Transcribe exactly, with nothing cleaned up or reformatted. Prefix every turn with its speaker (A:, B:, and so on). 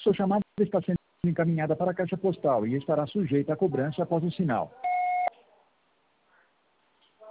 A: Sua chamada está sendo encaminhada para a caixa postal e estará sujeita a cobrança após o sinal.